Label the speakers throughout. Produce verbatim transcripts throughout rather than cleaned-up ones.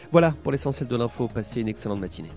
Speaker 1: Voilà pour l'essentiel de l'info. Passez une excellente matinée.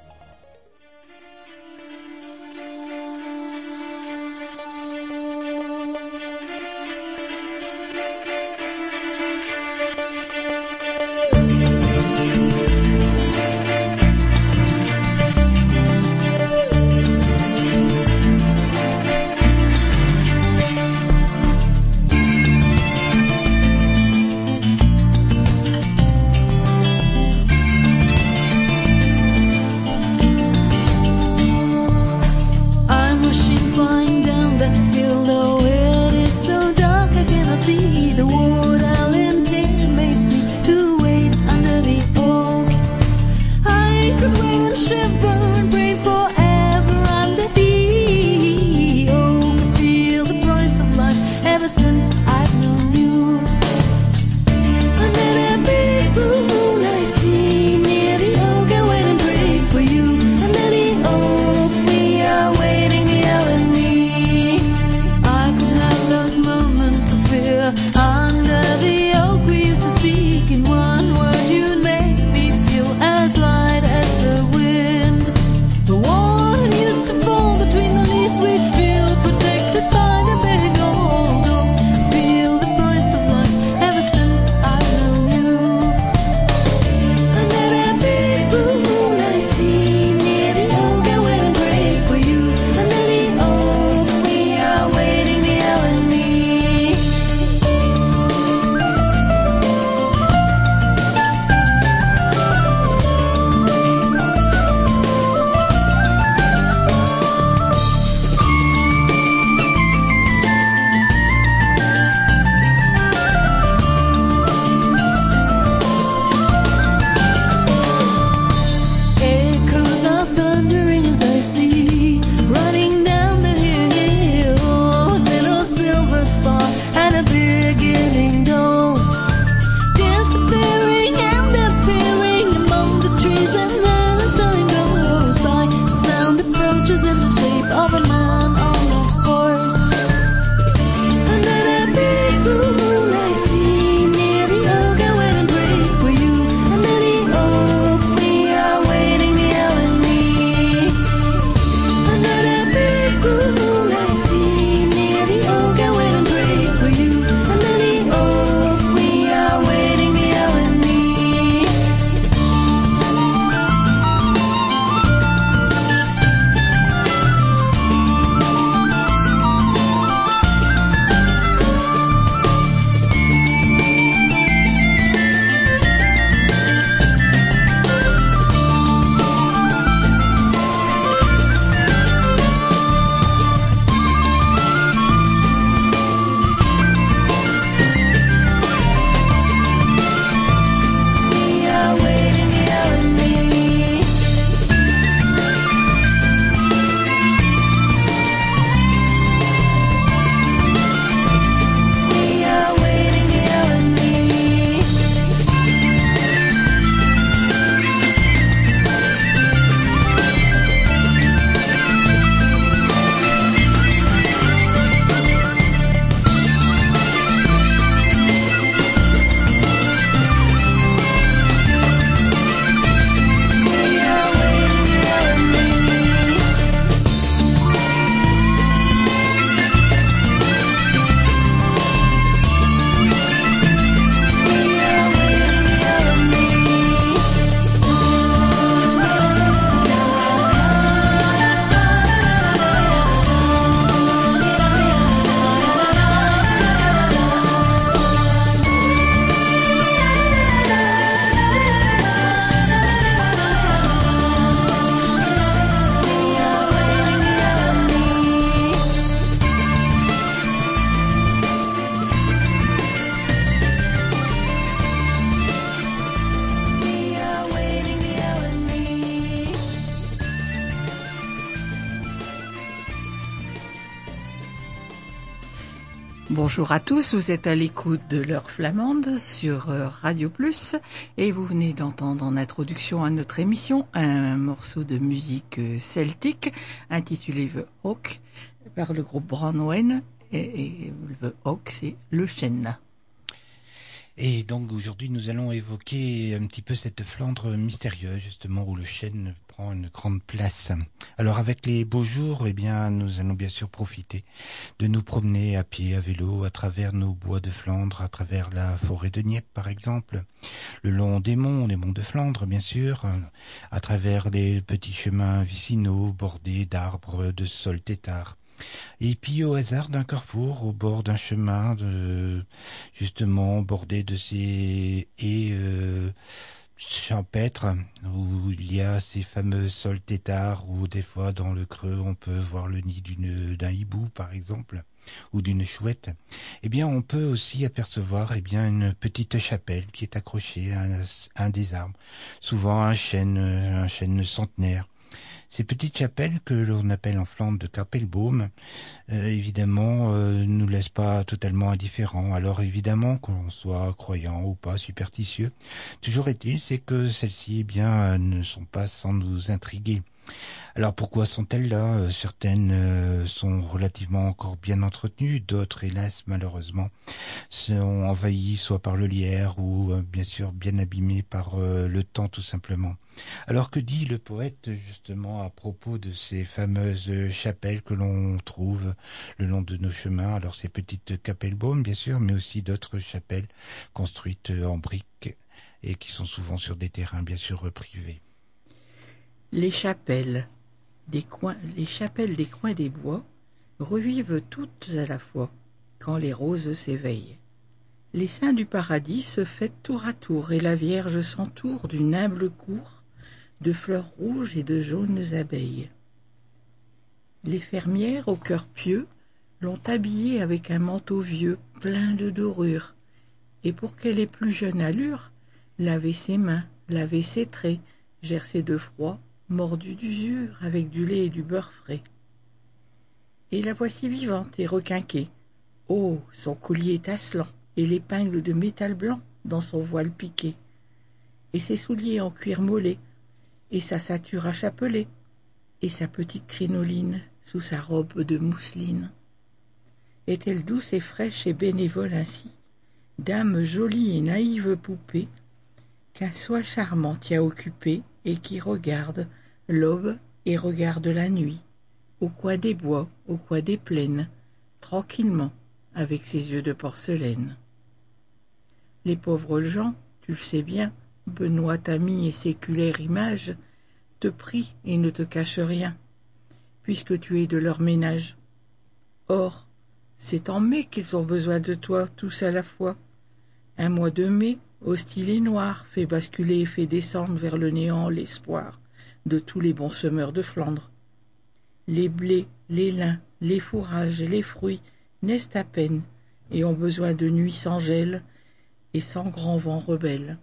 Speaker 2: Bonjour à tous, vous êtes à l'écoute de l'heure flamande sur Radio Plus et vous venez d'entendre en introduction à notre émission un morceau de musique celtique intitulé The Hawk par le groupe Branwen et, et The Hawk c'est le chêne.
Speaker 3: Et donc aujourd'hui nous allons évoquer un petit peu cette Flandre mystérieuse justement où le chêne prend une grande place. Alors avec les beaux jours, eh bien nous allons bien sûr profiter de nous promener à pied, à vélo, à travers nos bois de Flandre, à travers la forêt de Nieppe par exemple, le long des monts, les monts de Flandre bien sûr, à travers les petits chemins vicinaux bordés d'arbres de sol tétard. Et puis au hasard d'un carrefour, au bord d'un chemin, de, justement bordé de ces haies euh, champêtres, où il y a ces fameux sols têtards, où des fois dans le creux on peut voir le nid d'une, d'un hibou par exemple, ou d'une chouette. Eh bien on peut aussi apercevoir eh bien une petite chapelle qui est accrochée à un, à un des arbres, souvent un chêne, un chêne centenaire. Ces petites chapelles que l'on appelle en Flandre de Kapelboom, euh, évidemment, euh, nous laissent pas totalement indifférents. Alors évidemment, qu'on soit croyant ou pas superstitieux, toujours est-il, c'est que celles-ci, eh bien, euh, ne sont pas sans nous intriguer. Alors pourquoi sont-elles là? Certaines euh, sont relativement encore bien entretenues, d'autres, hélas, malheureusement, sont envahies soit par le lierre ou euh, bien sûr bien abîmées par euh, le temps tout simplement. Alors que dit le poète justement à propos de ces fameuses chapelles que l'on trouve le long de nos chemins? Alors ces petites Kapelboom bien sûr, mais aussi d'autres chapelles construites en briques et qui sont souvent sur des terrains bien sûr privés.
Speaker 2: Les chapelles des coins, les chapelles des coins des bois revivent toutes à la fois quand les roses s'éveillent. Les saints du paradis se fêtent tour à tour et la Vierge s'entoure d'une humble cour de fleurs rouges et de jaunes abeilles. Les fermières au cœur pieux l'ont habillée avec un manteau vieux plein de dorures, et pour qu'elle ait plus jeune allure, laver ses mains, laver ses traits, gercer de froid, mordu d'usure avec du lait et du beurre frais. Et la voici vivante et requinquée. Oh, son collier étincelant et l'épingle de métal blanc dans son voile piqué, et ses souliers en cuir mollet, et sa ceinture à chapelet, et sa petite crinoline sous sa robe de mousseline. Est-elle douce et fraîche et bénévole ainsi, dame jolie et naïve poupée, qu'un soi charmant y a occupée et qui regarde l'aube et regarde la nuit, au coin des bois, au coin des plaines, tranquillement, avec ses yeux de porcelaine. Les pauvres gens, tu le sais bien, Benoît ami et séculaire image, te prient et ne te cachent rien, puisque tu es de leur ménage. Or, c'est en mai qu'ils ont besoin de toi, tous à la fois. Un mois de mai, hostile et noir, fait basculer et fait descendre vers le néant l'espoir de tous les bons semeurs de Flandre. Les blés, les lins, les fourrages et les fruits naissent à peine et ont besoin de nuits sans gel et sans grand vent rebelle.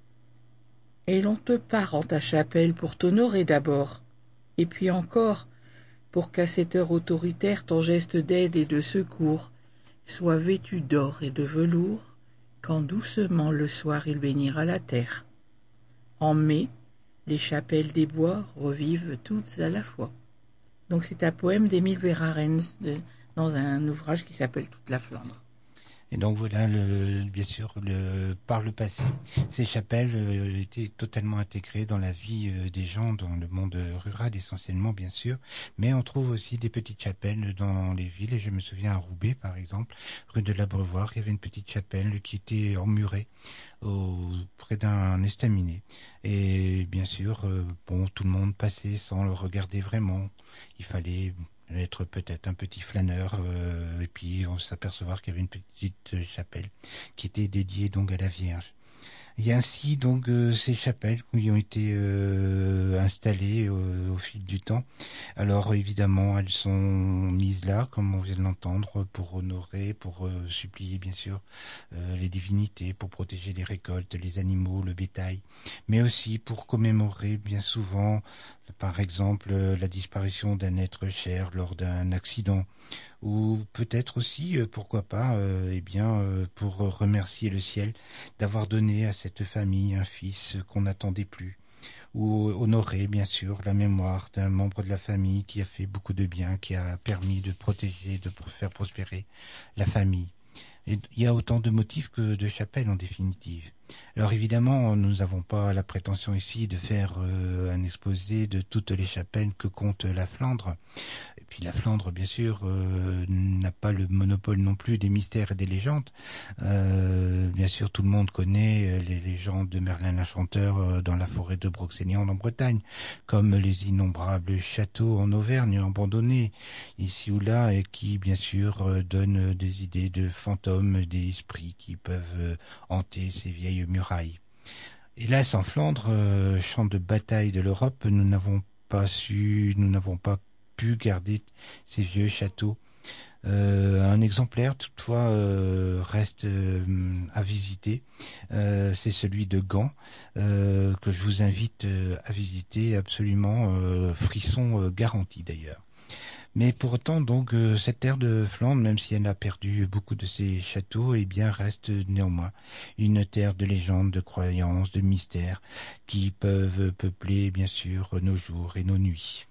Speaker 2: Et l'on te part en ta chapelle pour t'honorer d'abord, et puis encore pour qu'à cette heure autoritaire ton geste d'aide et de secours soit vêtu d'or et de velours, quand doucement le soir il bénira la terre. En mai, les chapelles des bois revivent toutes à la fois. Donc c'est un poème d'Émile Verhaerens de, dans un ouvrage qui s'appelle Toute la Flandre.
Speaker 3: Et donc voilà, le, bien sûr, le, par le passé, ces chapelles euh, étaient totalement intégrées dans la vie euh, des gens, dans le monde rural essentiellement, bien sûr. Mais on trouve aussi des petites chapelles dans les villes. Et je me souviens à Roubaix, par exemple, rue de l'Abreuvoir, il y avait une petite chapelle qui était emmurée au, près d'un estaminet. Et bien sûr, euh, bon, tout le monde passait sans le regarder vraiment. Il fallait être peut-être un petit flâneur, euh, et puis on s'apercevoir qu'il y avait une petite chapelle qui était dédiée donc à la Vierge. Et ainsi donc euh, ces chapelles qui ont été euh, installées euh, au fil du temps. Alors évidemment elles sont mises là, comme on vient de l'entendre, pour honorer, pour euh, supplier bien sûr euh, les divinités, pour protéger les récoltes, les animaux, le bétail, mais aussi pour commémorer bien souvent, par exemple, la disparition d'un être cher lors d'un accident, ou peut-être aussi, pourquoi pas, euh, eh bien, euh, pour remercier le ciel d'avoir donné à cette famille un fils qu'on n'attendait plus, ou honorer, bien sûr, la mémoire d'un membre de la famille qui a fait beaucoup de bien, qui a permis de protéger, de faire prospérer la famille. Et il y a autant de motifs que de chapelles en définitive. Alors évidemment, nous n'avons pas la prétention ici de faire euh, un exposé de toutes les chapelles que compte la Flandre. Et puis la Flandre, bien sûr, euh, n'a pas le monopole non plus des mystères et des légendes. Euh, bien sûr, tout le monde connaît les légendes de Merlin l'Enchanteur euh, dans la forêt de Brocéliande en Bretagne, comme les innombrables châteaux en Auvergne abandonnés, ici ou là, et qui, bien sûr, euh, donnent des idées de fantômes, des esprits qui peuvent euh, hanter ces vieilles murailles. Hélas, en Flandre, euh, champ de bataille de l'Europe, nous n'avons pas su, nous n'avons pas pu garder ces vieux châteaux. Euh, un exemplaire, toutefois, euh, reste euh, à visiter. Euh, c'est celui de Gand, euh, que je vous invite euh, à visiter, absolument euh, frisson euh, garanti d'ailleurs. Mais pour autant, donc, euh, cette terre de Flandre, même si elle a perdu beaucoup de ses châteaux, eh bien, reste néanmoins une terre de légendes, de croyances, de mystères, qui peuvent peupler, bien sûr, nos jours et nos nuits.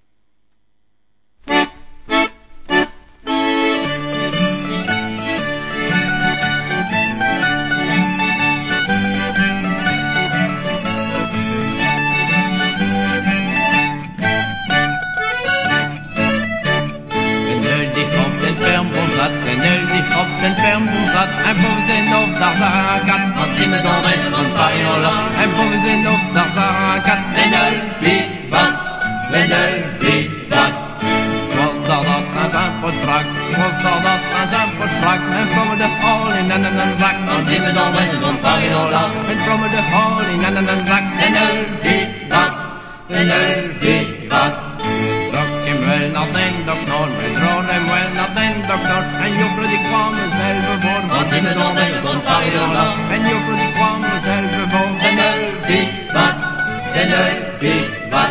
Speaker 4: Den permbomzat, en boven op daar zarakat, wat zien we dan met een variola, en boven op daar zarakat, en ulpie wat, en ulpie wat. Was daar dat aan zijn pot brak, was daar dat aan zijn pot brak, en vromme de hol in en een zak, wat zien we dan met een variola, en vromme de hol in en een zak, en ulpie wat, en ulpie wat. Wel naar den dokter, men drar dem wel naar den dokter. En juffrouw die kwam mezelf voor, wat zien we dan met een variola. En juffrouw die kwam mezelf voor, den ulpie wat, den ulpie wat.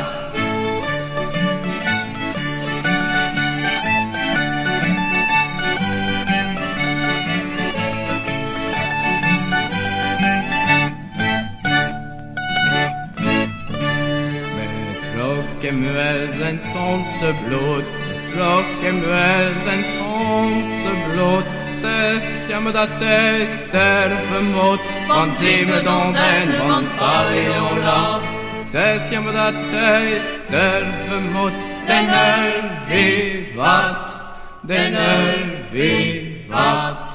Speaker 4: Klokkemuel zijn sonse bloed, klokkemuel zijn sonse bloed. Des jammer dat hij sterven moet, want zie me dan den van variola. Des jammer dat hij sterven moet, den ulpie wat, den ulpie wat.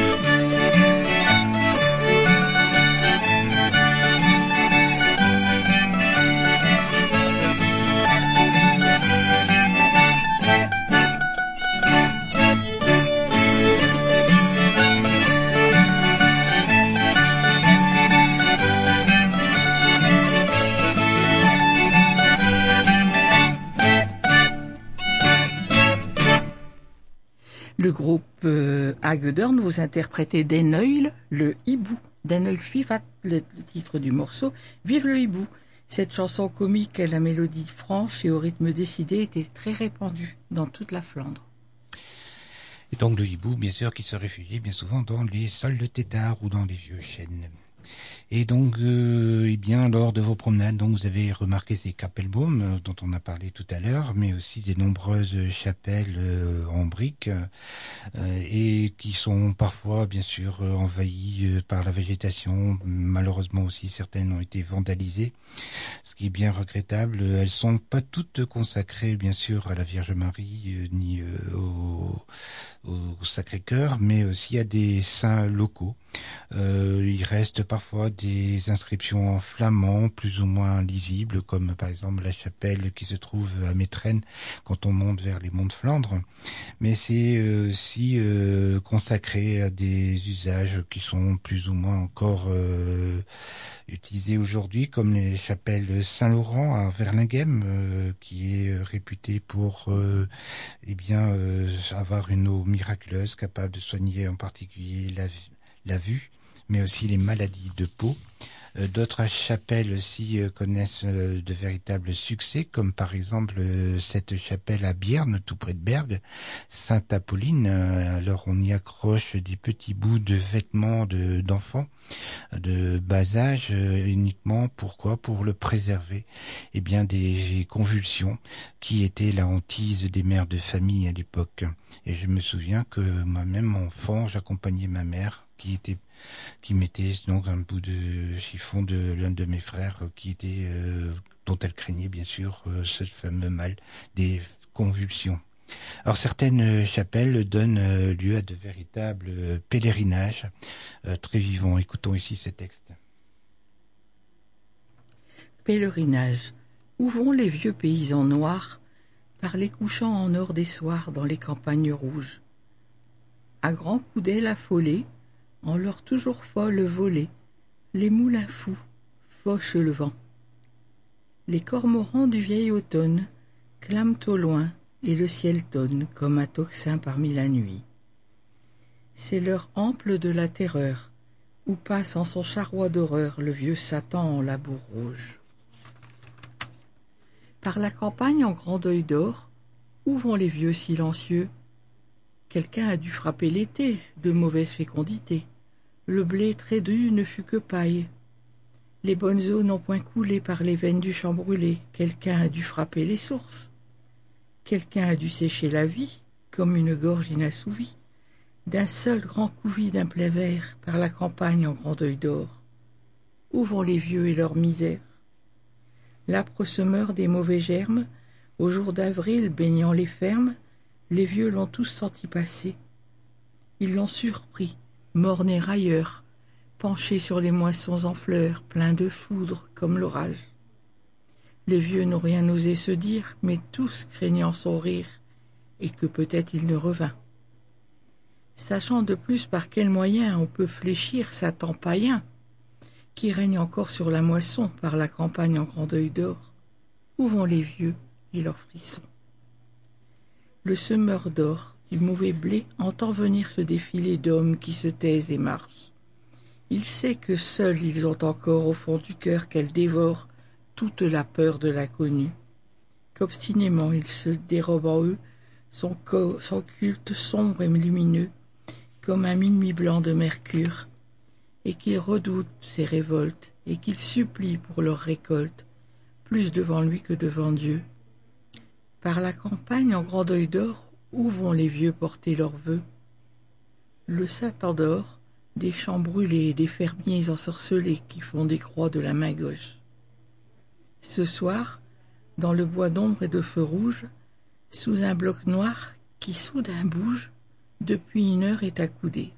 Speaker 2: Le groupe euh, Hagedorn vous interprétait Den Uil, le hibou. Den Uil Vivat, le, le titre du morceau, Vive le hibou. Cette chanson comique à la mélodie franche et au rythme décidé était très répandue dans toute la Flandre.
Speaker 3: Et donc le hibou, bien sûr, qui se réfugiait bien souvent dans les sols de tétard ou dans les vieux chênes. Et donc, euh, eh bien, lors de vos promenades, donc vous avez remarqué ces Kapellboom euh, dont on a parlé tout à l'heure, mais aussi des nombreuses chapelles euh, en briques euh, et qui sont parfois, bien sûr, euh, envahies euh, par la végétation. Malheureusement aussi, certaines ont été vandalisées, ce qui est bien regrettable. Elles sont pas toutes consacrées, bien sûr, à la Vierge Marie euh, ni euh, au, au Sacré-Cœur, mais aussi à des saints locaux. Euh, il reste parfois des inscriptions en flamand plus ou moins lisibles, comme par exemple la chapelle qui se trouve à Métrenne quand on monte vers les monts de Flandre. Mais c'est euh, aussi euh, consacré à des usages qui sont plus ou moins encore euh, utilisés aujourd'hui, comme les chapelles Saint-Laurent à Verlinghem, euh, qui est euh, réputée pour euh, eh bien euh, avoir une eau miraculeuse capable de soigner en particulier la la vue, mais aussi les maladies de peau. Euh, d'autres chapelles aussi euh, connaissent euh, de véritables succès, comme par exemple euh, cette chapelle à Bierne, tout près de Bergue, Sainte-Apolline. Euh, alors on y accroche des petits bouts de vêtements de, d'enfants de bas âge, euh, uniquement pourquoi pour le préserver eh bien des convulsions qui étaient la hantise des mères de famille à l'époque. Et je me souviens que moi-même enfant, j'accompagnais ma mère qui était qui mettait donc un bout de chiffon de l'un de mes frères qui était euh, dont elle craignait bien sûr euh, ce fameux mal des convulsions. Alors certaines chapelles donnent lieu à de véritables pèlerinages euh, très vivants. Écoutons ici ce texte.
Speaker 2: Pèlerinage. Où vont les vieux paysans noirs, par les couchants en or des soirs dans les campagnes rouges? À grands coups d'ailes affolées, en leur toujours folle volée, les moulins fous fauchent le vent. Les cormorans du vieil automne clament au loin, et le ciel tonne comme un tocsin parmi la nuit. C'est l'heure ample de la terreur, où passe en son charroi d'horreur le vieux Satan en labour rouge. Par la campagne en grand deuil d'or, où vont les vieux silencieux? Quelqu'un a dû frapper l'été de mauvaise fécondité. Le blé très dru ne fut que paille. Les bonnes eaux n'ont point coulé par les veines du champ brûlé. Quelqu'un a dû frapper les sources. Quelqu'un a dû sécher la vie, comme une gorge inassouvie, d'un seul grand couvis d'un plein vert par la campagne en grand deuil d'or. Où vont les vieux et leur misère? L'âpre semeur des mauvais germes, au jour d'avril baignant les fermes, les vieux l'ont tous senti passer. Ils l'ont surpris, morne et railleur, penché sur les moissons en fleurs, plein de foudre comme l'orage. Les vieux n'ont rien osé se dire, mais tous craignant son rire, et que peut-être il ne revint. Sachant de plus par quels moyens on peut fléchir Satan païen, qui règne encore sur la moisson par la campagne en grand deuil d'or, où vont les vieux et leurs frissons? Le semeur d'or, du mauvais blé, entend venir ce défilé d'hommes qui se taisent et marchent. Il sait que seuls ils ont encore au fond du cœur qu'elle dévore toute la peur de l'inconnu, qu'obstinément il se dérobe en eux son, son culte sombre et lumineux, comme un minuit blanc de mercure, et qu'ils redoutent ses révoltes, et qu'ils supplient pour leur récolte, plus devant lui que devant Dieu. Par la campagne en grand deuil d'or, où vont les vieux porter leurs vœux? Le Satan d'or, des champs brûlés et des fermiers ensorcelés qui font des croix de la main gauche. Ce soir, dans le bois d'ombre et de feu rouge, sous un bloc noir qui soudain bouge, depuis une heure est accoudé.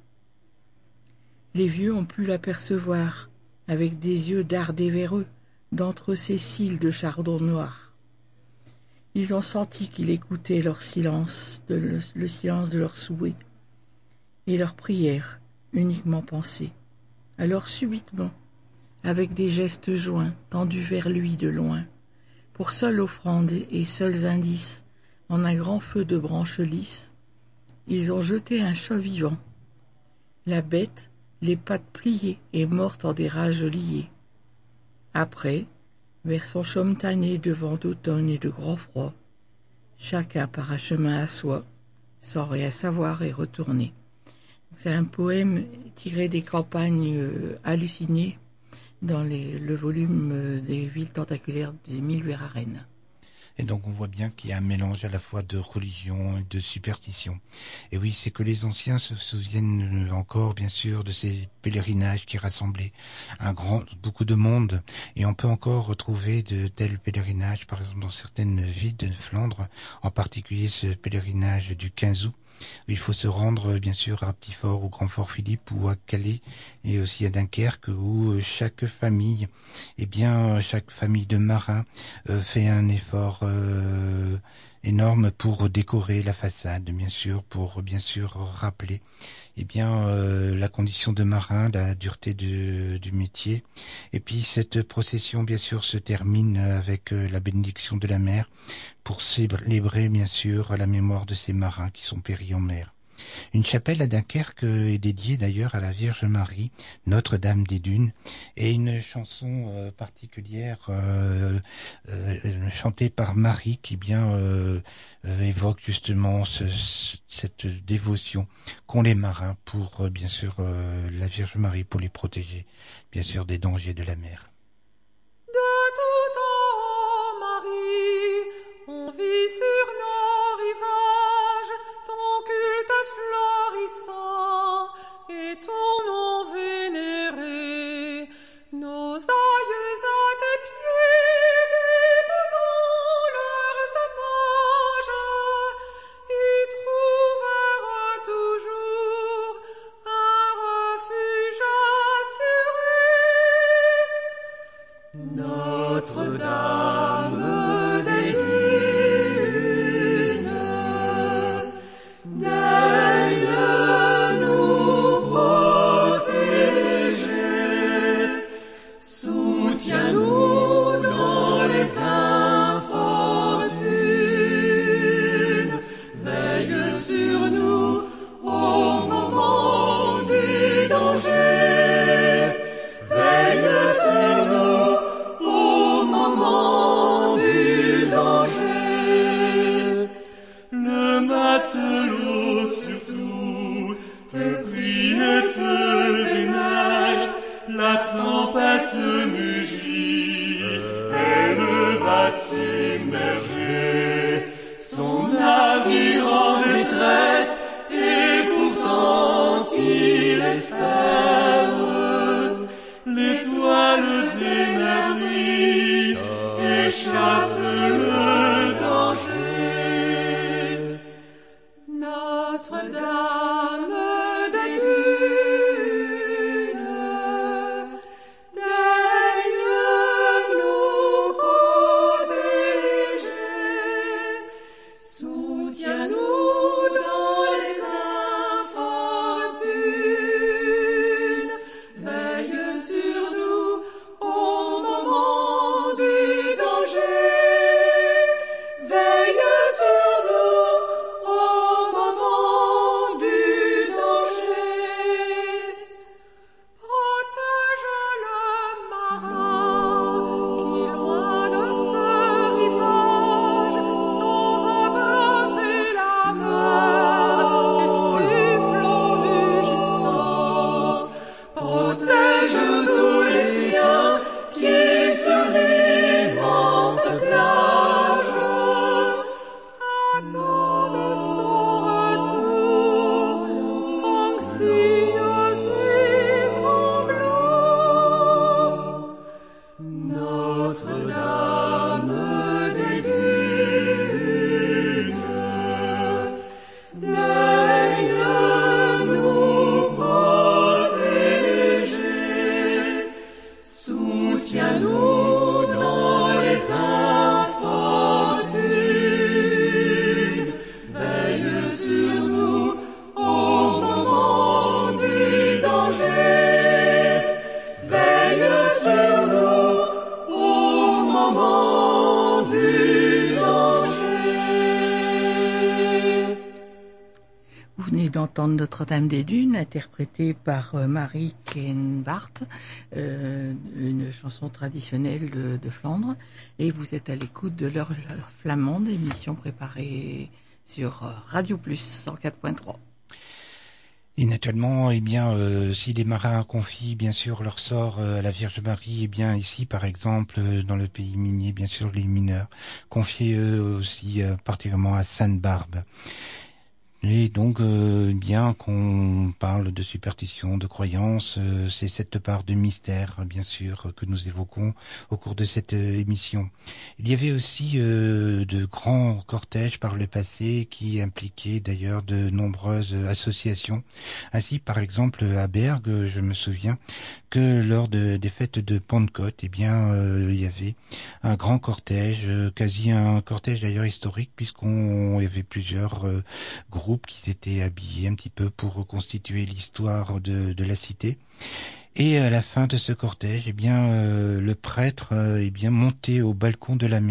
Speaker 2: Les vieux ont pu l'apercevoir, avec des yeux dardés vers eux, d'entre ces cils de chardon noir. Ils ont senti qu'il écoutait leur silence, de le, le silence de leurs souhaits, et leurs prières, uniquement pensées. Alors subitement, avec des gestes joints, tendus vers lui de loin, pour seule offrande et seuls indices, en un grand feu de branches lisses, ils ont jeté un chat vivant. La bête, les pattes pliées et morte en des rages liées. Après, vers son chaume tanné de vent d'automne et de grand froid, chacun par un chemin à soi, sans rien savoir et retourner. C'est un poème tiré des campagnes euh, hallucinées dans les, le volume euh, des villes tentaculaires d'Émile Verhaeren.
Speaker 3: Et donc on voit bien qu'il y a un mélange à la fois de religion et de superstition. Et oui, c'est que les anciens se souviennent encore, bien sûr, de ces pèlerinages qui rassemblaient un grand, beaucoup de monde. Et on peut encore retrouver de tels pèlerinages, par exemple, dans certaines villes de Flandre, en particulier ce pèlerinage du quinze août, où il faut se rendre, bien sûr, à Petitfort, au Grand Fort Philippe, ou à Calais, et aussi à Dunkerque, où chaque famille, eh bien, chaque famille de marins euh, fait un effort euh, énorme pour décorer la façade, bien sûr, pour bien sûr rappeler eh bien euh, la condition de marin, la dureté de, du métier. Et puis cette procession, bien sûr, se termine avec euh, la bénédiction de la mer pour célébrer, bien sûr, la mémoire de ces marins qui sont péris en mer. Une chapelle à Dunkerque est dédiée d'ailleurs à la Vierge Marie, Notre-Dame des Dunes, et une chanson euh, particulière euh, euh, chantée par Marie qui bien euh, euh, évoque justement ce, ce, cette dévotion qu'ont les marins pour euh, bien sûr euh, la Vierge Marie, pour les protéger bien sûr des dangers de la mer.
Speaker 5: De tout temps, Marie, on vit sur nos rivages ton culte florissant et ton nom vénéré. Nos aïeux à tes pieds déposons leurs hommages et trouveront toujours un refuge assuré. Notre-Dame des Dunes, daigne nous protéger, soutiens-nous dans les infortunes, veille sur nous au moment du danger, veille sur nous au moment du danger. Le matelot surtout te prie et te vénère, la tempête mugit, elle va submerger son navire en détresse, et pourtant il espère l'étoile des mers brille et chasse le danger. Notre-Dame des Dunes, daigne nous protéger, soutiens-nous dans les infortunes, veille sur nous au moment du danger, veille sur nous au moment du danger. Protège le marin qui, loin de ce rivage, saura braver la mer du sifflot rugissant. Protège tous les siens qui, sur l'immense plage, attendent son retour, anxieux et tremblants. Notre-Dame des Dunes, daigne nous protéger, soutiens-nous dans les infortunes, veille sur nous au moment du danger, veille sur nous au moment du danger.
Speaker 2: Vous venez d'entendre Notre-Dame des Dunes, interprétée par euh, Marie Kenbart, euh, une chanson traditionnelle de, de Flandre, et vous êtes à l'écoute de l'heure flamande, émission préparée sur euh, Radio Plus cent quatre point trois.
Speaker 3: Et naturellement, eh bien, euh, si les marins confient bien sûr leur sort euh, à la Vierge Marie, eh bien ici, par exemple, euh, dans le pays minier, bien sûr, les mineurs confiaient eux aussi euh, particulièrement à Sainte-Barbe. Et donc, euh, bien qu'on parle de superstition, de croyance, euh, c'est cette part de mystère, bien sûr, que nous évoquons au cours de cette euh, émission. Il y avait aussi euh, de grands cortèges par le passé qui impliquaient d'ailleurs de nombreuses associations. Ainsi, par exemple, à Bergue, je me souviens que lors de, des fêtes de Pentecôte, eh bien, euh, il y avait un grand cortège, euh, quasi un cortège d'ailleurs historique, puisqu'on y avait plusieurs euh, groupes qui s'étaient habillés un petit peu pour reconstituer l'histoire de, de la cité. Et à la fin de ce cortège, eh bien, euh, le prêtre euh, eh bien monté au balcon de la mairie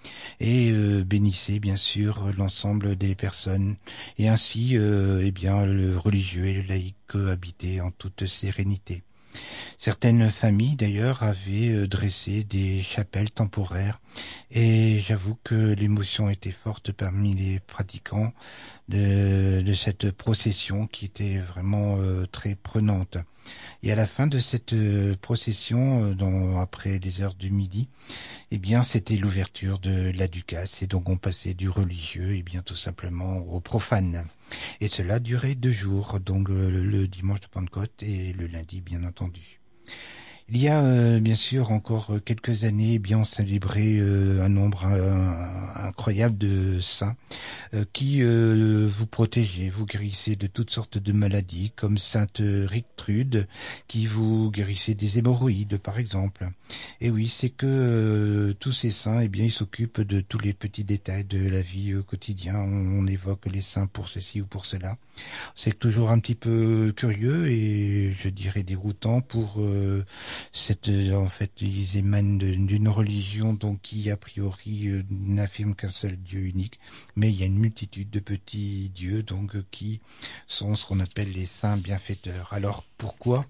Speaker 3: et euh, bénissait bien sûr l'ensemble des personnes. Et ainsi, euh, eh bien, le religieux et le laïc cohabitaient en toute sérénité. Certaines familles d'ailleurs avaient dressé des chapelles temporaires et j'avoue que l'émotion était forte parmi les pratiquants de, de cette procession qui était vraiment euh, très prenante. Et à la fin de cette procession, dans, après les heures du midi, eh bien c'était l'ouverture de la ducasse et donc on passait du religieux et bien tout simplement au profane. Et cela durait deux jours, donc le, le dimanche de Pentecôte et le lundi bien entendu. Il y a euh, bien sûr encore quelques années, eh bien on célébrait euh, un nombre euh, incroyable de saints euh, qui euh, vous protégeaient, vous guérissaient de toutes sortes de maladies, comme Sainte Richtrude qui vous guérissait des hémorroïdes par exemple. Et oui, c'est que euh, tous ces saints, eh bien ils s'occupent de tous les petits détails de la vie euh, quotidienne. On, on évoque les saints pour ceci ou pour cela. C'est toujours un petit peu curieux et je dirais déroutant pour euh, cette, en fait, ils émanent d'une religion donc qui a priori euh, n'affirme qu'un seul Dieu unique, mais il y a une multitude de petits dieux donc euh, qui sont ce qu'on appelle les saints bienfaiteurs. Alors pourquoi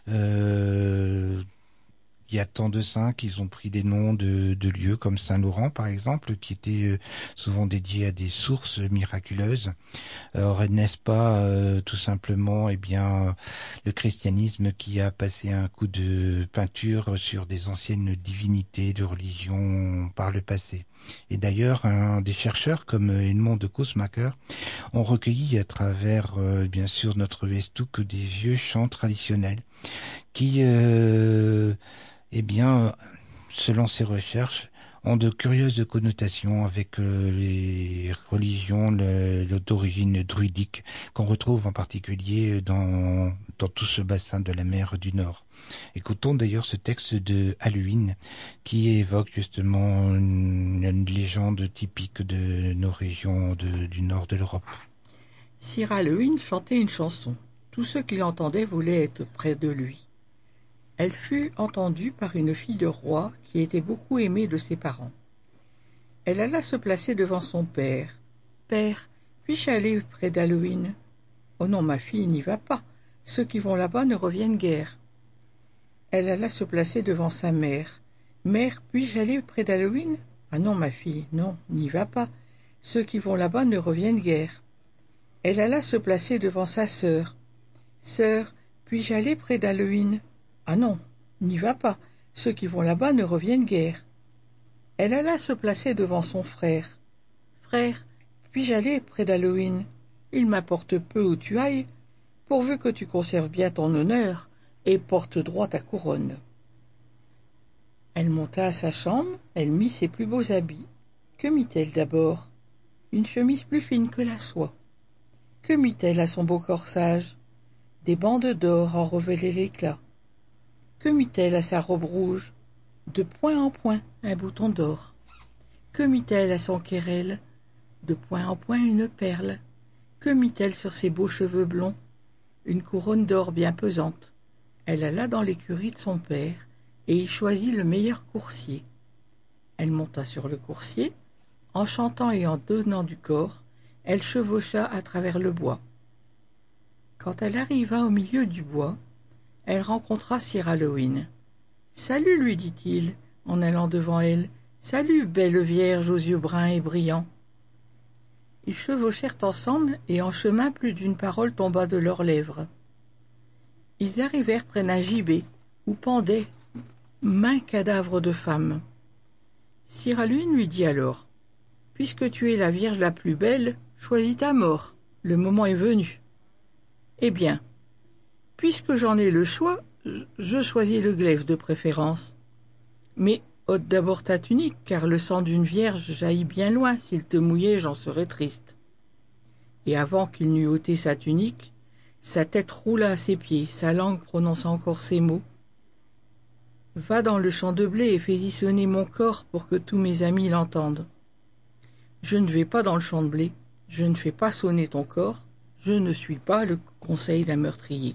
Speaker 3: euh, il y a tant de saints qui ont pris des noms de, de lieux comme Saint-Laurent par exemple, qui étaient souvent dédiés à des sources miraculeuses. Alors n'est-ce pas euh, tout simplement eh bien le christianisme qui a passé un coup de peinture sur des anciennes divinités de religion par le passé. Et d'ailleurs, un des chercheurs comme Edmond de Coussemaker ont recueilli à travers euh, bien sûr notre Vestouk des vieux chants traditionnels qui euh, eh bien, selon ces recherches, ont de curieuses connotations avec euh, les religions le, le, d'origine druidique qu'on retrouve en particulier dans, dans tout ce bassin de la mer du Nord. Écoutons d'ailleurs ce texte de Halloween qui évoque justement une, une légende typique de nos régions de, du nord de l'Europe.
Speaker 2: Sir Halloween chantait une chanson. Tous ceux qui l'entendaient voulaient être près de lui. Elle fut entendue par une fille de roi qui était beaucoup aimée de ses parents. Elle alla se placer devant son père. « Père, puis-je aller près d'Halloween ?»« Oh non, ma fille, n'y va pas. Ceux qui vont là-bas ne reviennent guère. » Elle alla se placer devant sa mère. « Mère, puis-je aller près d'Halloween ?»« Ah non, ma fille, non, n'y va pas. Ceux qui vont là-bas ne reviennent guère. » Elle alla se placer devant sa sœur. « Sœur, puis-je aller près d'Halloween ?»« Ah non, n'y va pas, ceux qui vont là-bas ne reviennent guère. » Elle alla se placer devant son frère. « Frère, puis-je aller près d'Halloween ? Il m'apporte peu où tu ailles, pourvu que tu conserves bien ton honneur et portes droit ta couronne. » Elle monta à sa chambre, elle mit ses plus beaux habits. Que mit-elle d'abord ? Une chemise plus fine que la soie. Que mit-elle à son beau corsage ? Des bandes d'or en revelaient l'éclat. Que mit-elle à sa robe rouge ? De point en point, un bouton d'or. Que mit-elle à son querelle ? De point en point, une perle. Que mit-elle sur ses beaux cheveux blonds ? Une couronne d'or bien pesante. Elle alla dans l'écurie de son père et y choisit le meilleur coursier. Elle monta sur le coursier. En chantant et en donnant du corps, elle chevaucha à travers le bois. Quand elle arriva au milieu du bois, elle rencontra Sir Halloween. « Salut, lui dit-il, en allant devant elle. « Salut, belle vierge aux yeux bruns et brillants. » Ils chevauchèrent ensemble, et en chemin plus d'une parole tomba de leurs lèvres. Ils arrivèrent près d'un gibet, où pendaient maints cadavres de femmes. Sir Halloween lui dit alors, « Puisque tu es la vierge la plus belle, choisis ta mort, le moment est venu. » Eh bien, puisque j'en ai le choix, je choisis le glaive de préférence. Mais ôte d'abord ta tunique, car le sang d'une vierge jaillit bien loin. S'il te mouillait, j'en serais triste. Et avant qu'il n'eût ôté sa tunique, sa tête roula à ses pieds, sa langue prononça encore ces mots. « Va dans le champ de blé et fais-y sonner mon corps pour que tous mes amis l'entendent. » Je ne vais pas dans le champ de blé, je ne fais pas sonner ton corps, je ne suis pas le conseil d'un meurtrier.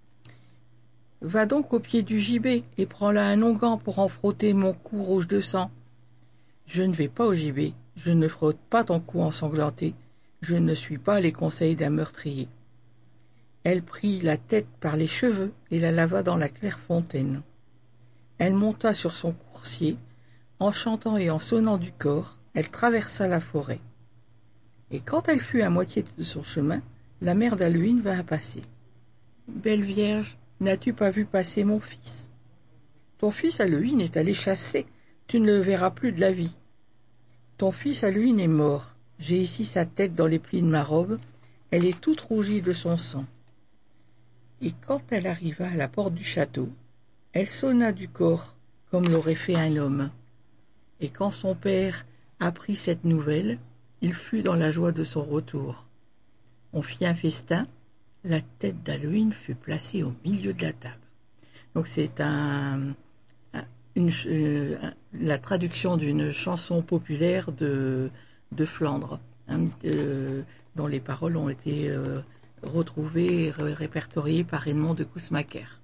Speaker 2: Va donc au pied du gibet et prends là un onguent pour en frotter mon cou rouge de sang. Je ne vais pas au gibet, je ne frotte pas ton cou ensanglanté, je ne suis pas les conseils d'un meurtrier. Elle prit la tête par les cheveux et la lava dans la claire fontaine. Elle monta sur son coursier, en chantant et en sonnant du cor, elle traversa la forêt. Et quand elle fut à moitié de son chemin, la mère d'Alcuin vint à passer. « Belle Vierge, n'as-tu pas vu passer mon fils ? Ton fils Alcuin est allé chasser, tu ne le verras plus de la vie. Ton fils Alcuin est mort, j'ai ici sa tête dans les plis de ma robe, elle est toute rougie de son sang. » Et quand elle arriva à la porte du château, elle sonna du cor comme l'aurait fait un homme. Et quand son père apprit cette nouvelle, il fut dans la joie de son retour. On fit un festin, la tête d'Alcuin fut placée au milieu de la table. Donc c'est un, un, une, euh, la traduction d'une chanson populaire de, de Flandre, hein, de, dont les paroles ont été euh, retrouvées et ré- répertoriées par Raymond de Kousmaker.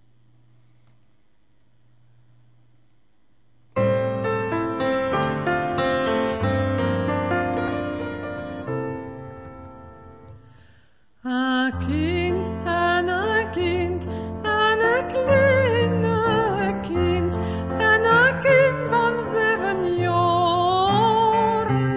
Speaker 5: Un kind, en een kind, en een kleine kind, en een kind van zeven jaren.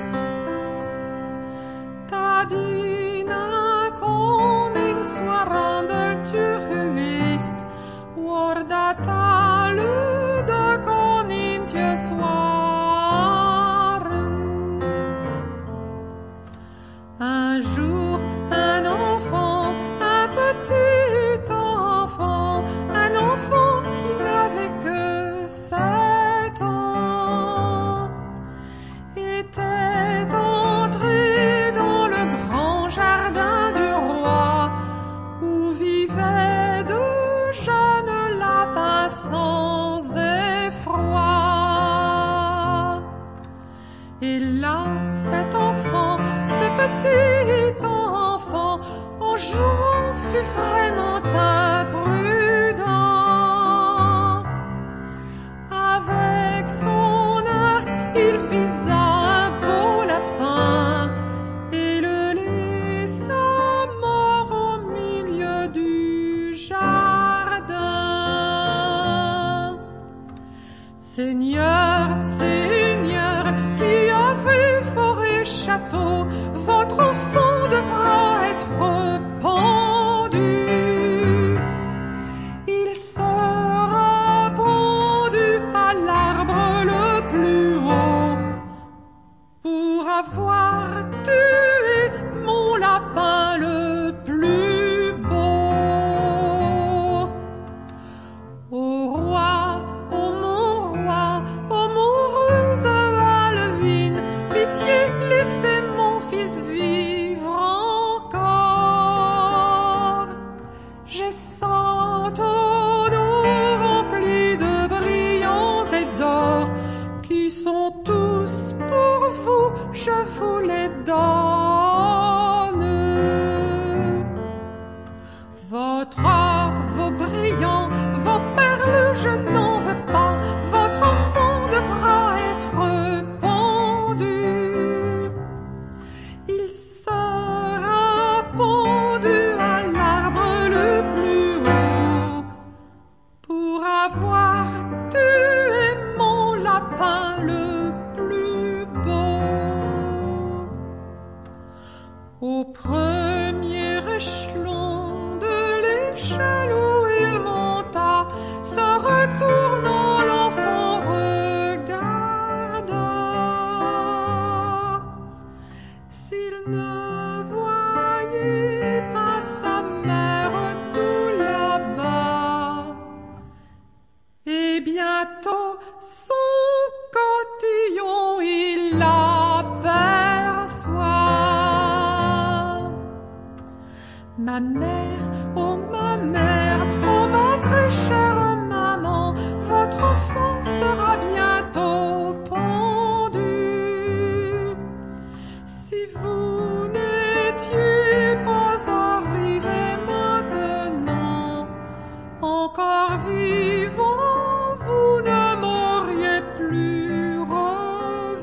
Speaker 5: Dat in een koningswarandeltje geweest, wordt dat alle de konintjes waren. Un jour, un enfant, un petit enfant, un enfant qui n'avait que sept ans, était entré dans le grand jardin du roi, où vivaient deux jeunes lapins sans effroi. Et là, cet enfant, ce petit enfant, en jouant fut vraiment imprudent. Avec son arc, il visa un beau lapin et le laissa mort au milieu du jardin. Seigneur, Seigneur, qui avez forêt château, votre enfant devra être pendu. Il sera pendu à l'arbre le plus haut pour avoir tué mon lapin le plus beau. Ô roi, ô mon roi, ô mon heureuse Alcuin, pitié, laissez mon fils vivre encore. J'ai cent tonneaux remplis de brillants et d'or, qui sont tous pour vous, je vous les donne. Votre or, vos brillants, vos perles, je n'en veux pas, votre enfant devra être pendu. Il sera pendu à l'arbre le plus haut pour avoir tué mon lapin le plus beau. Au premier échelon de l'échelle où il monta, se retournant l'enfant regarda. S'il ne voyait pas sa mère tout là-bas, et bientôt son cotillon il l'aperçoit. Ma mère, oh ma mère, oh ma très chère maman, votre enfant sera bientôt pendu. Si vous n'étiez pas arrivé maintenant, encore vivant, vous ne m'auriez plus revu.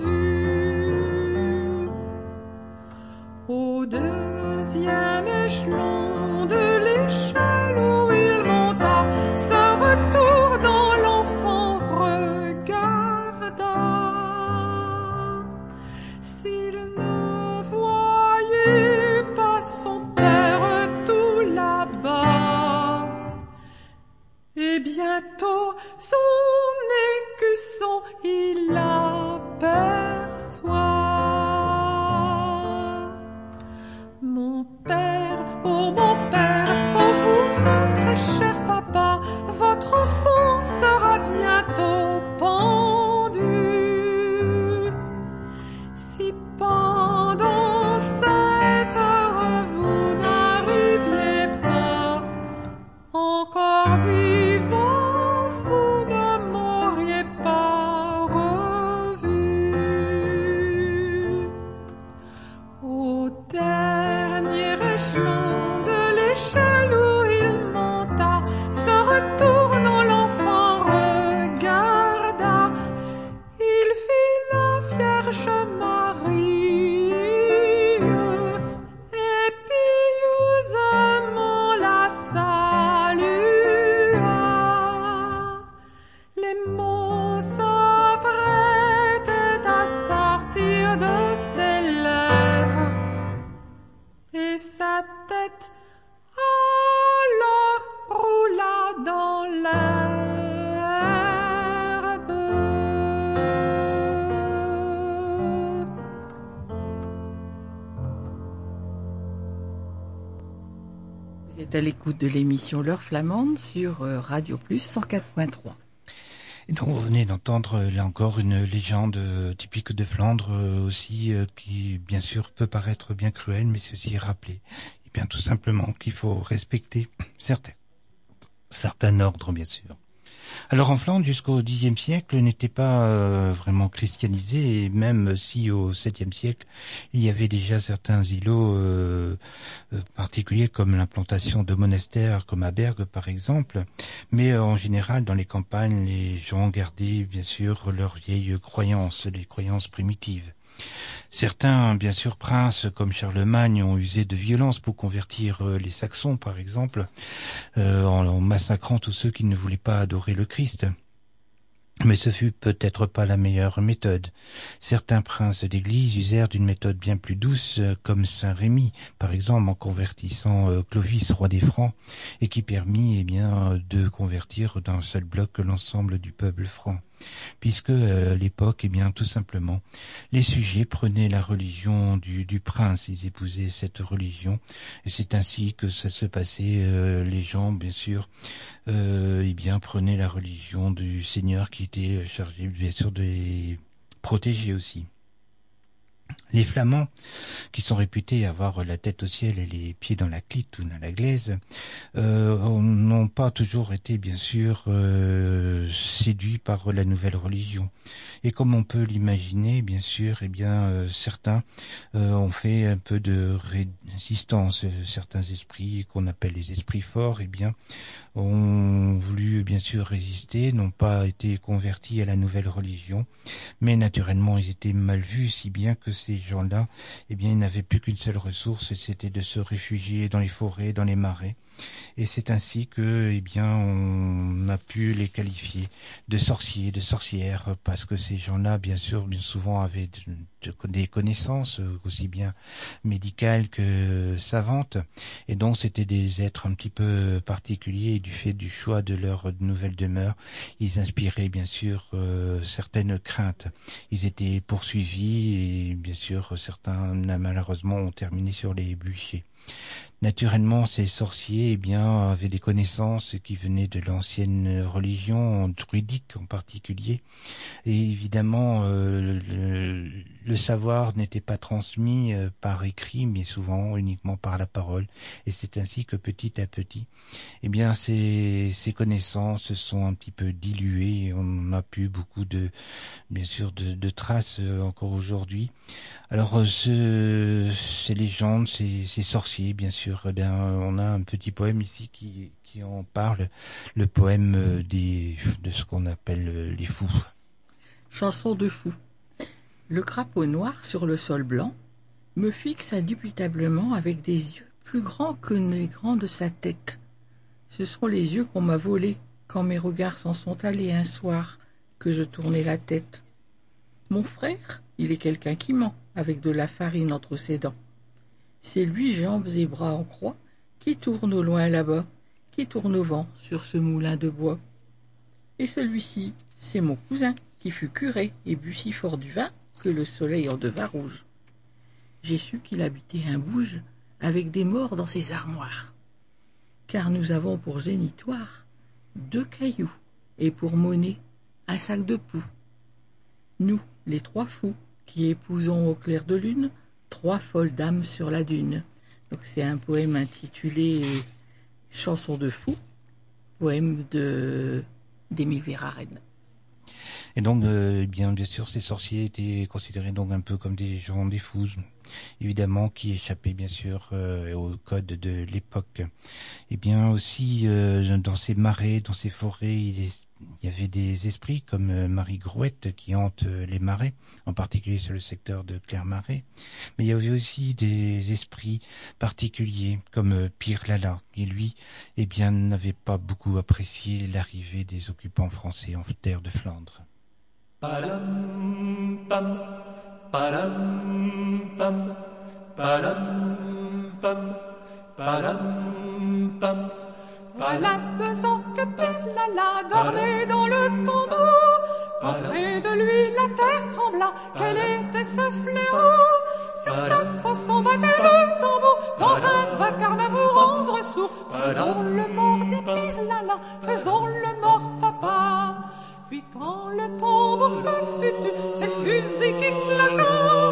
Speaker 2: êtes à l'écoute de l'émission L'Heure Flamande sur Radio Plus cent quatre point trois.
Speaker 3: Et donc vous venez d'entendre là encore une légende typique de Flandre aussi, qui bien sûr peut paraître bien cruelle, mais c'est aussi rappeler, et bien tout simplement qu'il faut respecter certains, certains ordres bien sûr. Alors en Flandre, jusqu'au dixième siècle, n'était pas euh, vraiment christianisé, et même si au septième siècle, il y avait déjà certains îlots euh, euh, particuliers, comme l'implantation de monastères, comme à Bergue par exemple, mais euh, en général, dans les campagnes, les gens gardaient bien sûr leurs vieilles croyances, les croyances primitives. Certains, bien sûr, princes comme Charlemagne ont usé de violence pour convertir euh, les Saxons, par exemple, euh, en, en massacrant tous ceux qui ne voulaient pas adorer le Christ. Mais ce fut peut-être pas la meilleure méthode. Certains princes d'église usèrent d'une méthode bien plus douce, comme Saint Rémy, par exemple, en convertissant euh, Clovis, roi des Francs, et qui permit eh bien, de convertir d'un seul bloc l'ensemble du peuple franc. Puisque euh, à l'époque, eh bien, tout simplement, les sujets prenaient la religion du, du prince, ils épousaient cette religion, et c'est ainsi que ça se passait. Euh, les gens, bien sûr, euh, eh bien, prenaient la religion du seigneur qui était chargé, bien sûr, de les protéger aussi. Les Flamands, qui sont réputés avoir la tête au ciel et les pieds dans la clite ou dans la glaise, euh, n'ont pas toujours été, bien sûr, euh, séduits par la nouvelle religion. Et comme on peut l'imaginer, bien sûr, eh bien, euh, certains euh, ont fait un peu de résistance. Certains esprits, qu'on appelle les esprits forts, eh bien, ont voulu, bien sûr, résister, n'ont pas été convertis à la nouvelle religion, mais naturellement, ils étaient mal vus, si bien que ces gens-là, eh bien, ils n'avaient plus qu'une seule ressource, c'était de se réfugier dans les forêts, dans les marais. Et c'est ainsi que, eh bien, on a pu les qualifier de sorciers, de sorcières, parce que ces gens-là, bien sûr, bien souvent avaient de, de, des connaissances, aussi bien médicales que savantes. Et donc, c'était des êtres un petit peu particuliers, et du fait du choix de leur nouvelle demeure, ils inspiraient, bien sûr, euh, certaines craintes. Ils étaient poursuivis, et bien sûr, certains, malheureusement, ont terminé sur les bûchers. Naturellement, ces sorciers, eh bien, avaient des connaissances qui venaient de l'ancienne religion, druidique en particulier. Et évidemment, euh, le, le savoir n'était pas transmis euh, par écrit, mais souvent uniquement par la parole. Et c'est ainsi que petit à petit, eh bien, ces, ces connaissances sont un petit peu diluées. On n'a plus beaucoup de, bien sûr, de, de traces euh, encore aujourd'hui. Alors, ce, ces légendes, ces, ces sorciers, bien sûr, eh bien, on a un petit poème ici qui, qui en parle, le poème des, de ce qu'on appelle les fous.
Speaker 2: Chanson de fou. Le crapaud noir sur le sol blanc me fixe indubitablement avec des yeux plus grands que les grands de sa tête. Ce sont les yeux qu'on m'a volés quand mes regards s'en sont allés un soir que je tournais la tête. Mon frère, il est quelqu'un qui ment, avec de la farine entre ses dents. C'est lui, jambes et bras en croix, qui tourne au loin là-bas, qui tourne au vent sur ce moulin de bois. Et celui-ci, c'est mon cousin, qui fut curé et but si fort du vin que le soleil en devint rouge. J'ai su qu'il habitait un bouge avec des morts dans ses armoires. Car nous avons pour génitoire deux cailloux et pour monnaie un sac de poux. Nous, les trois fous, qui épousons au clair de lune trois folles dames sur la dune. Donc c'est un poème intitulé euh, Chanson de fou, poème de d'Émile Verhaeren.
Speaker 3: Et donc, euh, bien, bien sûr, ces sorciers étaient considérés donc un peu comme des gens, des fous, évidemment, qui échappaient bien sûr euh, au code de l'époque. Et bien aussi, euh, dans ces marais, dans ces forêts, il, est, il y avait des esprits comme euh, Marie Grouette qui hante euh, les marais, en particulier sur le secteur de Clermarais. Mais il y avait aussi des esprits particuliers comme euh, Pire Lala, qui lui, eh bien, n'avait pas beaucoup apprécié l'arrivée des occupants français en terre de Flandre.
Speaker 6: Palam pam, palam pam, palam pam, palam pam.
Speaker 5: Voilà deux ans que Père Lala dormait dans le tombeau. Près de lui la terre trembla, quel était ce fléau? Sur sa fosse on battait le tambour, dans un vacarme à vous rendre sourd. faisons le mort des pirlala, faisons le mort papa. Puis quand le tambour se fut tu, c'est le fusil qui claqua.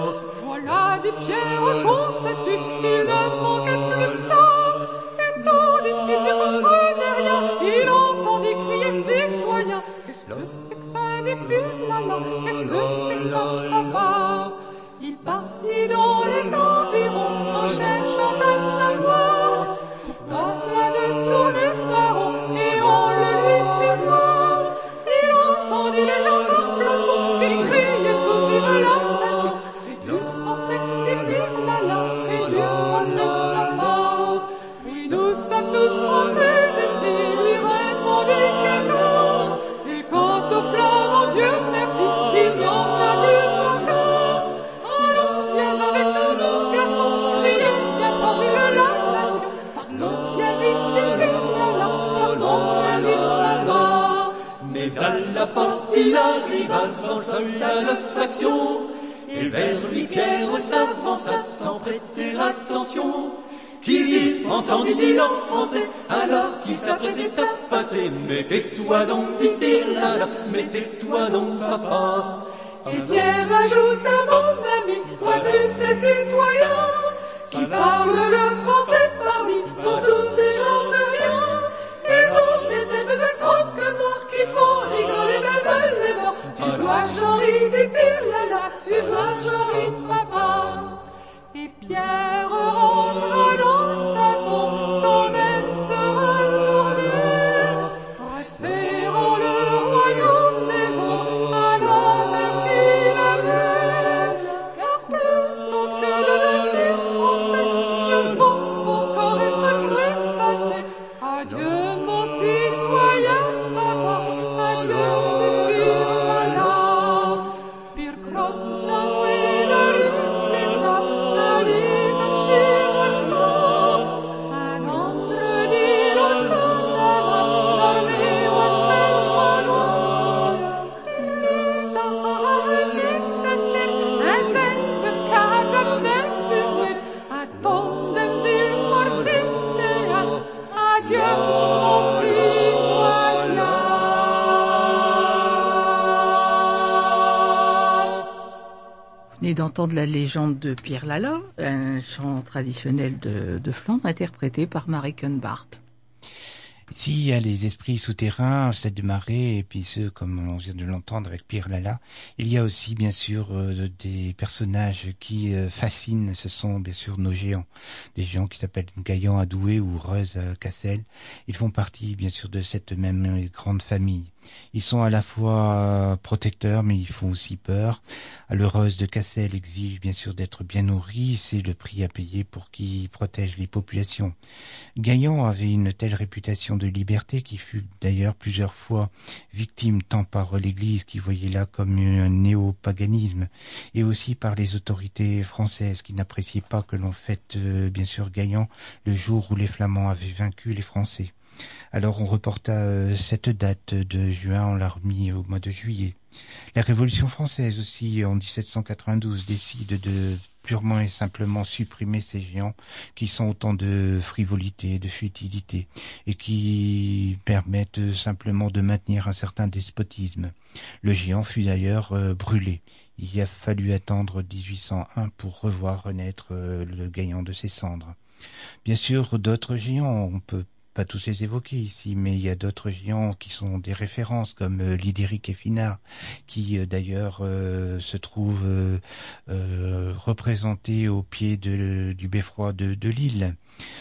Speaker 5: Voilà des pierres qu'on se tue, il ne manquait plus que ça. Et tandis qu'il ne comprenait rien, il entendit crier citoyen. Qu'est-ce que c'est que ça des pirlala, qu'est-ce que c'est que ça papa? Il partit dans les environs en cherchant à savoir pourquoi ça ne tournait pas rond, et on le lui fit voir. Il entendit les gens en peloton qui criaient tous vive la nation. C'est du français, des pirlala, c'est du français papa. Oui, nous sommes tous français ici, lui répondit quelqu'un. Et quant aux flamands, Dieu merci, il n'y en a plus encore. Allons, viens avec nous, nous garçons, criez bien fort, vive la nation. Partons bien vite, des pirlala, partons bien vite là-bas.
Speaker 6: Mais à la porte il arriva devant le soldat de faction, et vers lui Pierre s'avança sans prêter attention. Qui dit, entendit-il en français, alors qu'il s'apprêtait à passer. Mais tais-toi donc, dit pirlala, mais tais-toi donc papa.
Speaker 5: Et Pierre ajouta, mon ami, vois-tu ces citoyens qui parlent le français parmi, sont tous des gens de rien. Ils ont des têtes de croque-morts qui font rigoler même les morts. Tu vois, Jean-Ri des pirlala, tu vois, Jean-Ri papa. Et Pierre rentra dans sa tombe sans même se retourner, préférant le royaume des eaux à l'homme qu'il aimait. Car plutôt que de devenir français, il faut encore être trépassé. Adieu mon citoyen papa, adieu des pirlala. Pir krona i la rycina, a liten skilsmål. En andre de lå stannarna, når vi var spennmål. Da har vittnesbyrd, en selve med tusser, at ånden vil forsinne, adieu mon citoyen.
Speaker 2: Vous venez d'entendre la légende de Pirlala, un chant traditionnel de, de Flandre interprété par Mariken Barth.
Speaker 3: Ici, il y a les esprits souterrains, celles de marée, et puis ceux, comme on vient de l'entendre avec Pirlala. Il y a aussi, bien sûr, euh, des personnages qui euh, fascinent. Ce sont, bien sûr, nos géants. Des géants qui s'appellent Gaillan à Douai ou Reuz à Cassel. Ils font partie, bien sûr, de cette même grande famille. Ils sont à la fois protecteurs, mais ils font aussi peur. Le Reuz de Cassel exige, bien sûr, d'être bien nourri. C'est le prix à payer pour qu'il protège les populations. Gaillan avait une telle réputation de liberté qui fut d'ailleurs plusieurs fois victime tant par l'Église qui voyait là comme un néopaganisme et aussi par les autorités françaises qui n'appréciaient pas que l'on fête euh, bien sûr Gaillan le jour où les Flamands avaient vaincu les Français. Alors on reporta euh, cette date de juin, on l'a remis au mois de juillet. La Révolution française aussi en dix-sept cent quatre-vingt-douze décide de purement et simplement supprimer ces géants qui sont autant de frivolité, de futilité et qui permettent simplement de maintenir un certain despotisme. Le géant fut d'ailleurs euh, brûlé. Il a fallu attendre dix-huit cent un pour revoir renaître euh, le Gaillan de ses cendres. Bien sûr, d'autres géants, on peut pas tous les évoquer ici, mais il y a d'autres géants qui sont des références comme euh, Lidéric et Finard, qui euh, d'ailleurs euh, se trouvent euh, euh, représentés au pied de, du beffroi de, de l'île.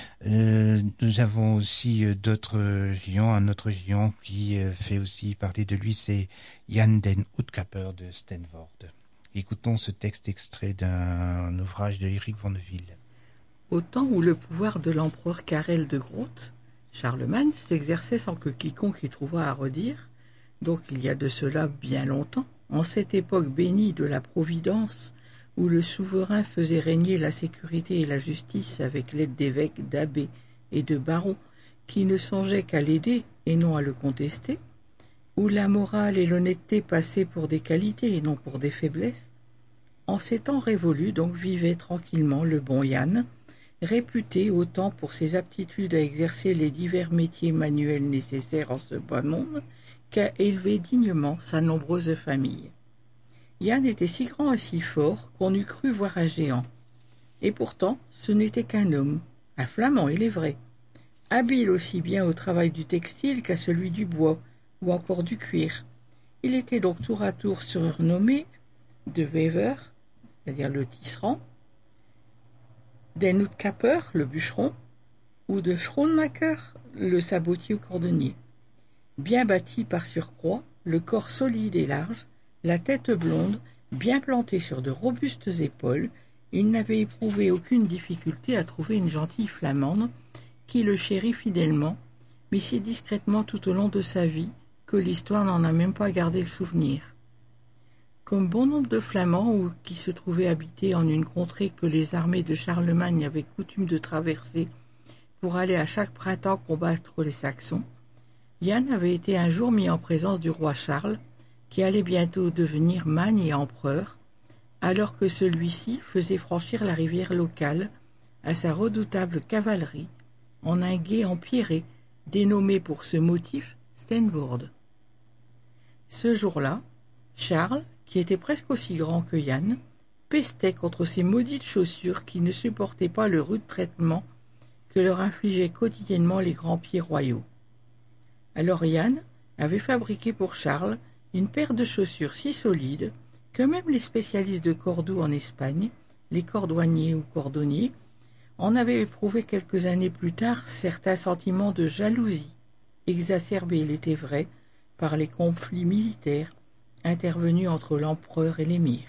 Speaker 3: Euh, nous avons aussi euh, d'autres géants, un autre géant qui euh, fait aussi parler de lui, c'est Jan den Uitkaper de Stenvoorde. Écoutons ce texte extrait d'un ouvrage de Éric Vandeville.
Speaker 2: Au temps où le pouvoir de l'empereur Karel de Groot, Charlemagne s'exerçait sans que quiconque y trouvât à redire, donc il y a de cela bien longtemps, en cette époque bénie de la Providence, où le souverain faisait régner la sécurité et la justice avec l'aide d'évêques, d'abbés et de barons, qui ne songeaient qu'à l'aider et non à le contester, où la morale et l'honnêteté passaient pour des qualités et non pour des faiblesses, en ces temps révolus donc vivait tranquillement le bon Yann, réputé autant pour ses aptitudes à exercer les divers métiers manuels nécessaires en ce bas monde qu'à élever dignement sa nombreuse famille. Yann était si grand et si fort qu'on eût cru voir un géant. Et pourtant, ce n'était qu'un homme, un flamand, il est vrai, habile aussi bien au travail du textile qu'à celui du bois, ou encore du cuir. Il était donc tour à tour surnommé de Weaver, c'est-à-dire le tisserand, Den Uitkapper, le bûcheron, ou de Schoenmaker, le sabotier ou cordonnier. Bien bâti par surcroît, le corps solide et large, la tête blonde, bien plantée sur de robustes épaules, il n'avait éprouvé aucune difficulté à trouver une gentille flamande qui le chérit fidèlement, mais si discrètement tout au long de sa vie que l'histoire n'en a même pas gardé le souvenir. Comme bon nombre de Flamands ou qui se trouvaient habités en une contrée que les armées de Charlemagne avaient coutume de traverser pour aller à chaque printemps combattre les Saxons, Yann avait été un jour mis en présence du roi Charles, qui allait bientôt devenir magne et empereur, alors que celui-ci faisait franchir la rivière locale à sa redoutable cavalerie en un gué empierré, dénommé pour ce motif Steenvoorde. Ce jour-là, Charles, qui était presque aussi grand que Yann, pestait contre ces maudites chaussures qui ne supportaient pas le rude traitement que leur infligeaient quotidiennement les grands pieds royaux. Alors Yann avait fabriqué pour Charles une paire de chaussures si solides que même les spécialistes de Cordoue en Espagne, les cordonniers ou cordonniers, en avaient éprouvé quelques années plus tard certains sentiments de jalousie, exacerbés, il était vrai, par les conflits militaires intervenus entre l'empereur et l'émir.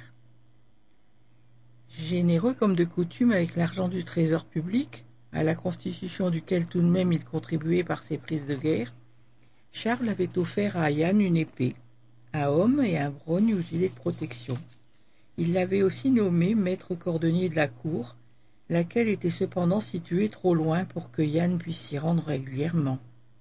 Speaker 2: Généreux comme de coutume avec l'argent du trésor public, à la constitution duquel tout de même il contribuait par ses prises de guerre, Charles avait offert à Yann une épée, un homme et un brogne ou gilet de protection. Il l'avait aussi nommé maître cordonnier de la cour, laquelle était cependant située trop loin pour que Yann puisse s'y rendre régulièrement.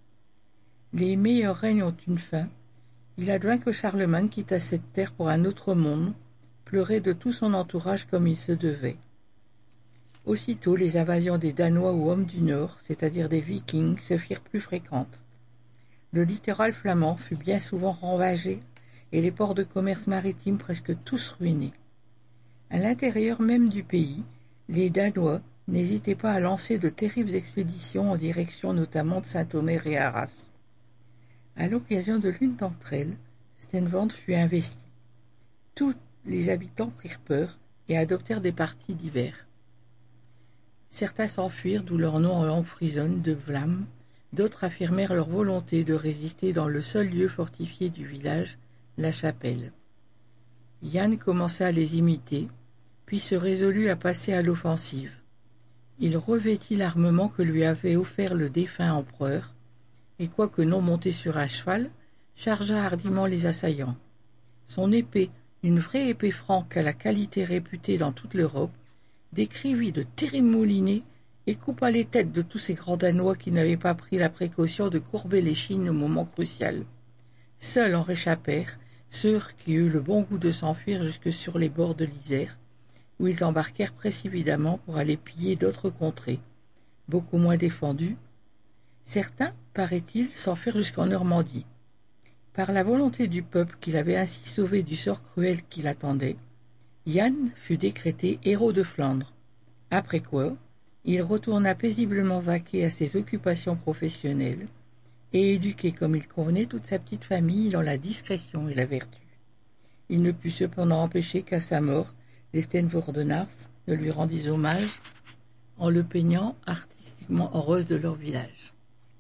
Speaker 2: Les meilleurs règnes ont une fin. Il advint que Charlemagne quitta cette terre pour un autre monde, pleurait de tout son entourage comme il se devait. Aussitôt les invasions des Danois ou hommes du Nord, c'est-à-dire des Vikings, se firent plus fréquentes. Le littoral flamand fut bien souvent ravagé et les ports de commerce maritime presque tous ruinés. À l'intérieur même du pays, les Danois n'hésitaient pas à lancer de terribles expéditions en direction notamment de Saint-Omer et Arras. À l'occasion de l'une d'entre elles, Steenvoorde fut investi. Tous les habitants prirent peur et adoptèrent des partis divers. Certains s'enfuirent, d'où leur nom en langue frisonne de Vlam, d'autres affirmèrent leur volonté de résister dans le seul lieu fortifié du village, la chapelle. Yann commença à les imiter, puis se résolut à passer à l'offensive. Il revêtit l'armement que lui avait offert le défunt empereur, et quoique non monté sur un cheval, chargea hardiment les assaillants. Son épée, une vraie épée franque à la qualité réputée dans toute l'Europe, décrivit de terribles moulinets et coupa les têtes de tous ces grands Danois qui n'avaient pas pris la précaution de courber l'échine au moment crucial. Seuls en réchappèrent ceux qui eurent le bon goût de s'enfuir jusque sur les bords de l'Isère, où ils embarquèrent précipitamment pour aller piller d'autres contrées, beaucoup moins défendues. Certains, paraît-il, s'enfuirent jusqu'en Normandie. Par la volonté du peuple qui l'avait ainsi sauvé du sort cruel qui l'attendait, Yann fut décrété héros de Flandre, après quoi il retourna paisiblement vaquer à ses occupations professionnelles et éduquer comme il convenait toute sa petite famille dans la discrétion et la vertu. Il ne put cependant empêcher qu'à sa mort, les Steenvoordenaars ne lui rendissent hommage en le peignant artistiquement heureuse de leur village.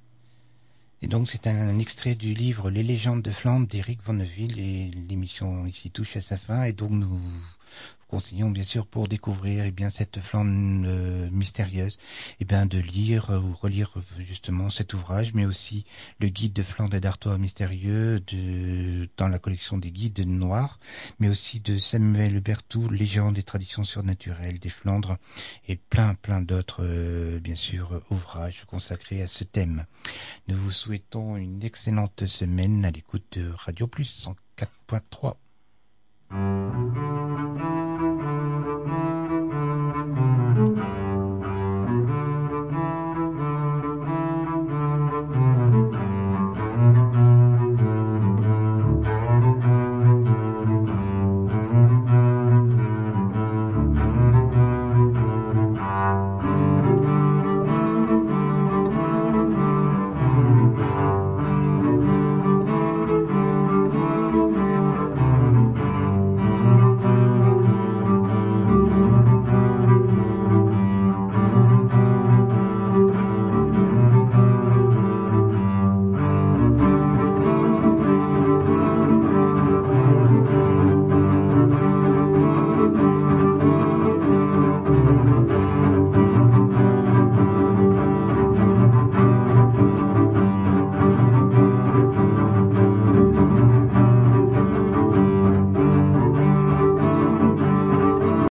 Speaker 3: Et donc c'est un extrait du livre Les légendes de Flandre d'Éric Vonneville, et l'émission ici touche à sa fin, et donc nous vous conseillons bien sûr, pour découvrir eh bien cette Flandre euh, mystérieuse, eh bien de lire euh, ou relire euh, justement cet ouvrage, mais aussi le guide de Flandre et d'Artois mystérieux de, dans la collection des guides noirs, mais aussi de Samuel Berthoud, Légendes et traditions surnaturelles des Flandres, et plein plein d'autres euh, bien sûr ouvrages consacrés à ce thème. Nous vous souhaitons une excellente semaine à l'écoute de Radio Plus cent quatre point trois. Thank you.